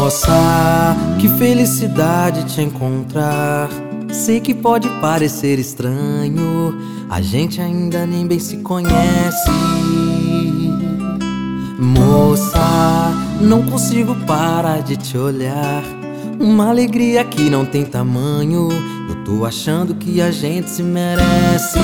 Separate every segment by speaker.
Speaker 1: Nossa, que felicidade te encontrar. Sei que pode parecer estranho, a gente ainda nem bem se conhece. Moça, não consigo parar de te olhar. Uma alegria que não tem tamanho. Eu tô achando que a gente se merece.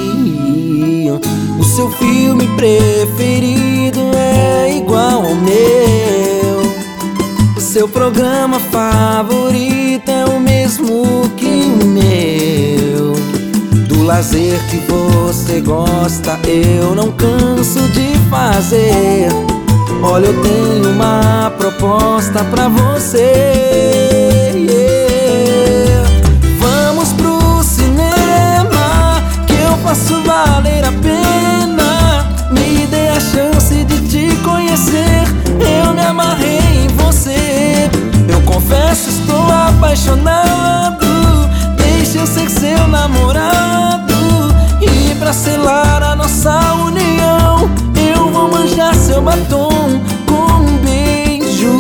Speaker 1: O seu filme preferido é igual ao meu. O seu programa favorito é o mesmo que o meu. Do lazer que você gosta eu não canso de fazer. Olha, eu tenho uma proposta pra você, yeah. Vamos pro cinema, que eu faço valer a pena. Me dê a chance de te conhecer, eu me amarrei em você. Eu confesso, estou apaixonado. Deixa eu ser seu namorado, e pra selar a nossa união eu vou manjar seu batom com um beijo.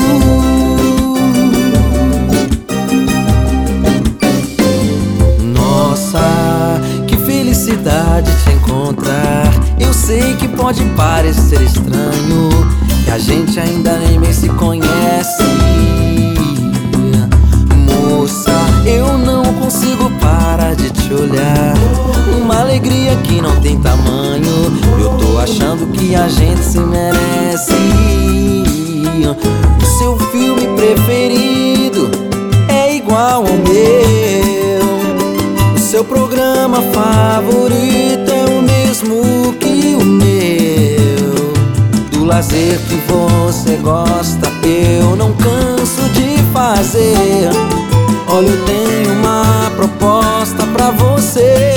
Speaker 1: Nossa, que felicidade te encontrar. Eu sei que pode parecer estranho, que a gente ainda nem bem se conhece. Moça, eu não consigo parar de te olhar. Uma alegria que não tem tamanho. Eu tô achando que a gente se merece. O seu filme preferido é igual ao meu. O seu programa favorito é o mesmo que o meu. Do lazer que você gosta eu não canso de fazer. Olha, eu tenho uma proposta pra você.